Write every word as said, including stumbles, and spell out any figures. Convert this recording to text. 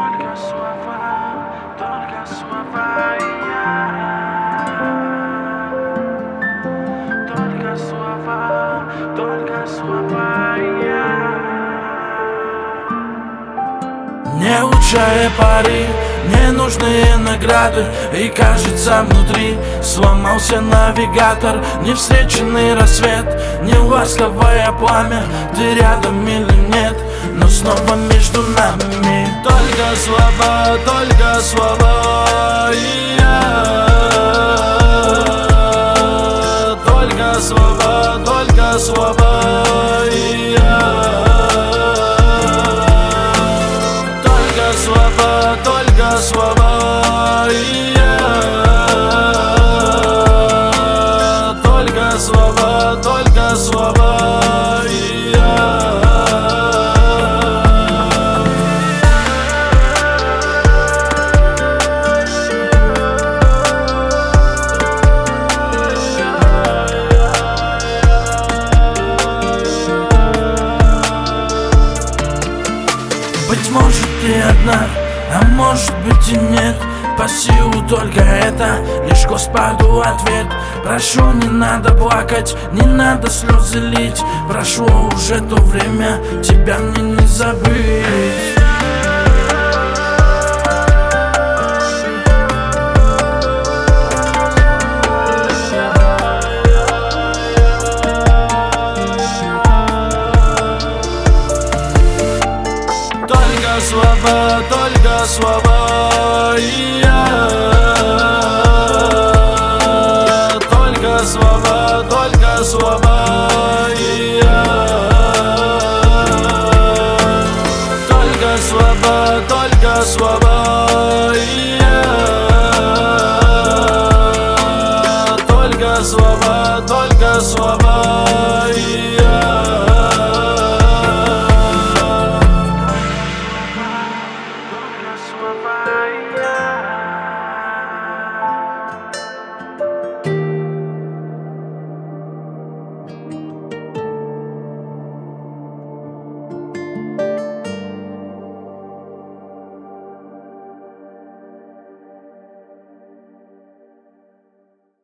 Только слова, только слова и я. Только слова, только слова и я. Не лучшие пары, ненужные награды. И кажется, внутри сломался навигатор. Не встреченный рассвет, не ласковое пламя. Ты рядом или нет, но снова между нами. Только слова, только слова и я. Только слова, только слова и я. Слова, только слова и я. Только слова, только слова и я. Быть может, ты одна, а может быть и нет. По силу только это, лишь Господу ответ. Прошу, не надо плакать, не надо слезы лить. Прошло уже то время, тебя мне не забыть. Только слова, только слова и я. Только слова, только слова и я. Только слова, только слова.